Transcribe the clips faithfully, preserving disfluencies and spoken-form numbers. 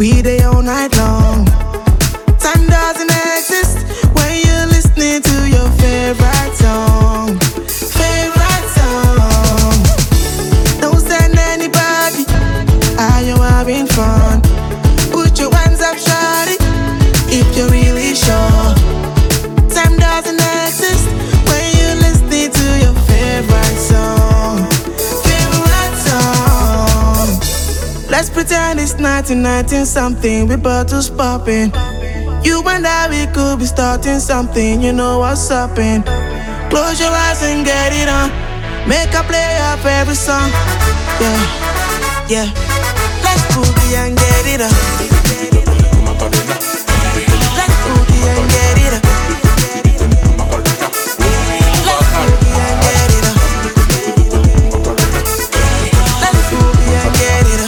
We day all night long. Time doesn't exist when you're listening to your favorite song. Favorite song. Don't send anybody. Are you having fun? Put your hands up, shawty, if you're really sure. Time doesn't exist when you're listening to your favorite song. Favorite song. Let's pretend it's nineteen ninety something, with bottles popping. You and I, we could be starting something, you know what's up in. Close your eyes and get it on. Make a play of every song. Yeah, yeah. Let's boogie and get it up. Let's boogie and get it up. Let's boogie and get it up. Let's boogie and get it up.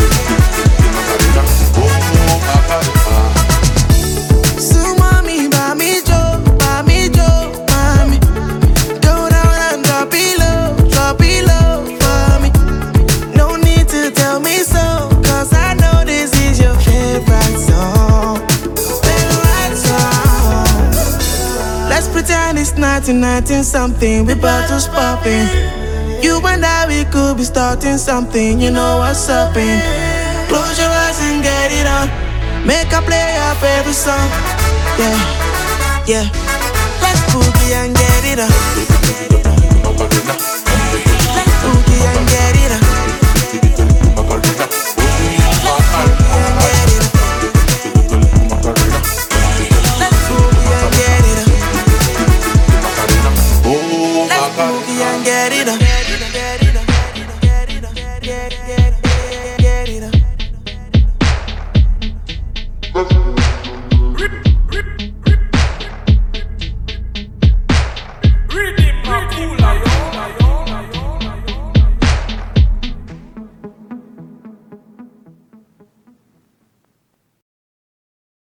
It's nineteen ninety something, with bottles popping. You and I, we could be starting something, you know what's up in. Close your eyes and get it on. Make a play of every song. Yeah, yeah. Let's boogie and get it on.